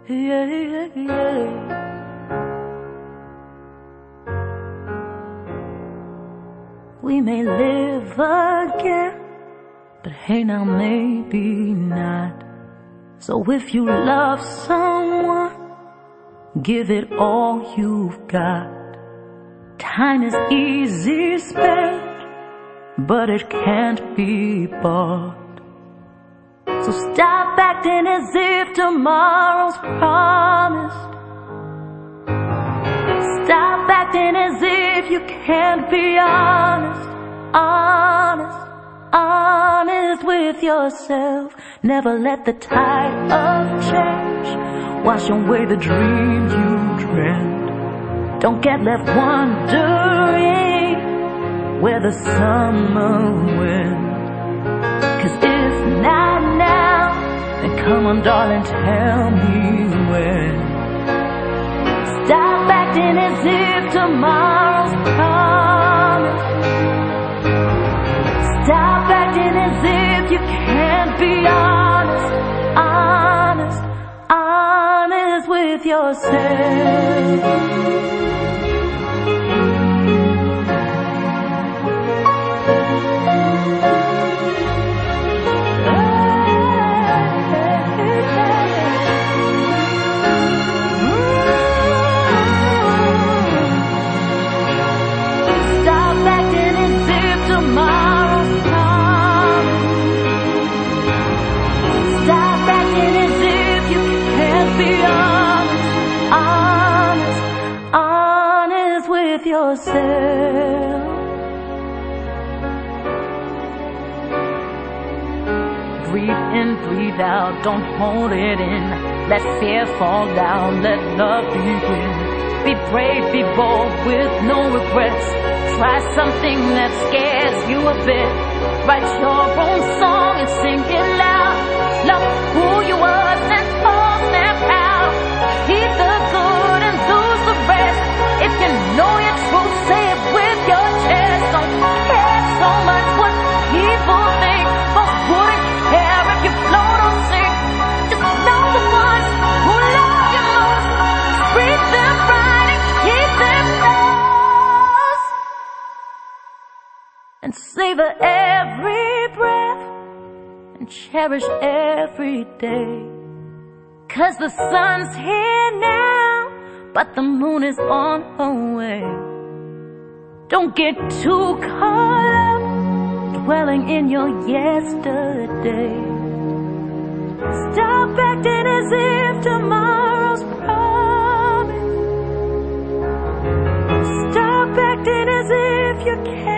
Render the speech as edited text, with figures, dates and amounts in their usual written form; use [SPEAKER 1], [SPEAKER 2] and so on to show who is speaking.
[SPEAKER 1] Yeah, yeah, yeah. We may live again, but hey now maybe not. So if you love someone, give it all you've got. Time is easy spent, but it can't be bought. So stop acting as if tomorrow's promised. Stop acting as if you can't be honest, honest, honest with yourself. Never let the tide of change wash away the dreams you dreamt. Don't get left wondering where the summer went. 'Cause if not now, then come on darling, tell me when. Stop acting as if tomorrow's promised. Stop acting as if you can't be honest, honest, honest with yourself. Yourself. Breathe in, breathe out, don't hold it in. Let fear fall down, let love begin. Be brave, be bold with no regrets. Try something that scares you a bit. Write your own song and sing it loud. Love who you was and all snap out. Keep the good and lose the rest. If you know your truth, say it with your chest. Don't care so much what people think. Folks wouldn't care if you float or sink. Just know the ones who love you most. Treat them right and keep them close. And savor every breath and cherish every day. 'Cause the sun's here now, but the moon is on her way. Don't get too caught up dwelling in your yesterday. Stop acting as if tomorrow's promised. Stop acting as if you can't.